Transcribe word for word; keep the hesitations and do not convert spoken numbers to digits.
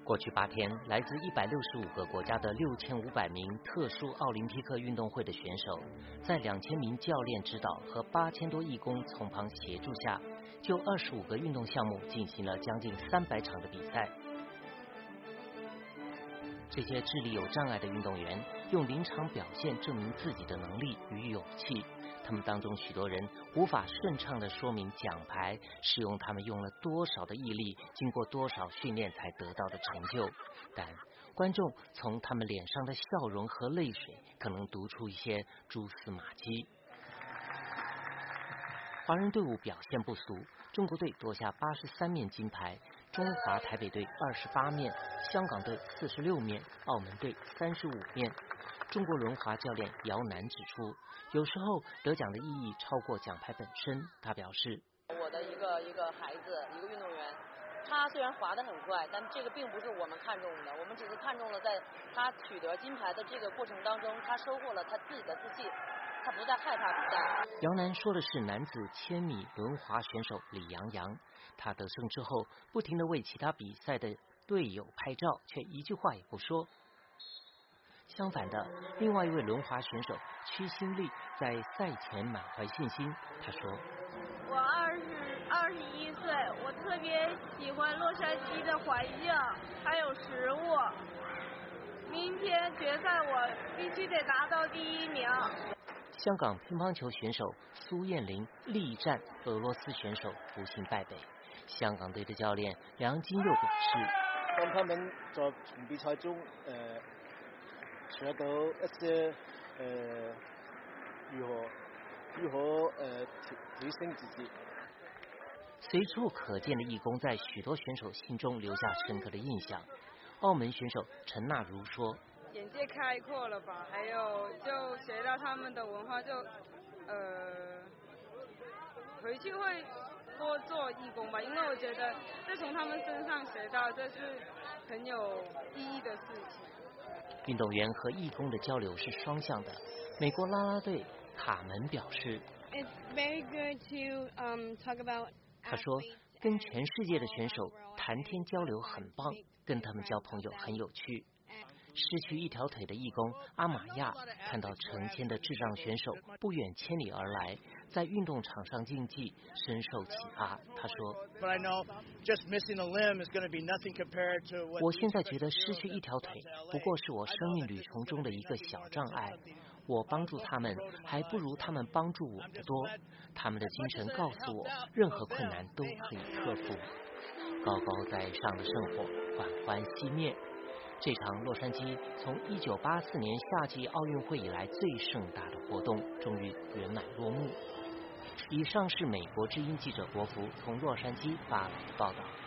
过去八天，来自一百六十五个国家的六千五百名特殊奥林匹克运动会的选手，在两千名教练指导和八千多义工从旁协助下，就二十五个运动项目进行了将近三百场的比赛。这些智力有障碍的运动员用临场表现证明自己的能力与勇气。他们当中许多人无法顺畅地说明奖牌是用他们用了多少的毅力，经过多少训练才得到的成就，但观众从他们脸上的笑容和泪水可能读出一些蛛丝马迹。华人队伍表现不俗，中国队夺下八十三面金牌，中华台北队二十八面，香港队四十六面，澳门队三十五面。中国轮滑教练姚楠指出，有时候得奖的意义超过奖牌本身。他表示， 我的一个一个孩子，一个运动员，他虽然滑得很快，但这个并不是我们看中的，我们只是看中了在他取得金牌的这个过程当中，他收获了他自己的自信，他不再害怕比赛。 姚楠说的是男子千米轮滑选手李洋洋，他得胜之后不停地为其他比赛的队友拍照，却一句话也不说。相反的，另外一位轮滑选手屈新丽在赛前满怀信心。他说：“ 我二十二十一岁，我特别喜欢洛杉矶的环境，还有食物。明天决赛我必须得拿到第一名。” 香港乒乓球选手苏燕玲力战俄罗斯选手，不幸败北。香港队的教练梁金佑表示：“ 当他们在从比赛中，呃。学到一些呃如何如何呃提提升自己。” 随处可见的义工在许多选手心中留下深刻的印象。澳门选手陈娜如说：“ 眼界开阔了吧，还有就学到他们的文化，就呃回去会多做义工吧，因为我觉得这从他们身上学到，这是很有意义的事情。” 运动员和义工的交流是双向的。美国啦啦队卡门表示 It's very good to, um, talk about 他说，跟全世界的选手谈天交流很棒，跟他们交朋友很有趣。失去一条腿的义工阿玛亚看到成千的智障选手不远千里而来，在运动场上竞技，深受启发。他说：“我现在觉得失去一条腿不过是我生命旅程中的一个小障碍，我帮助他们还不如他们帮助我的多。他们的精神告诉我，任何困难都可以克服。”高高在上的圣火缓缓熄灭。这场洛杉矶从一九八四年夏季奥运会以来最盛大的活动终于圆满落幕。以上是美国之音记者国福从洛杉矶发来的报道。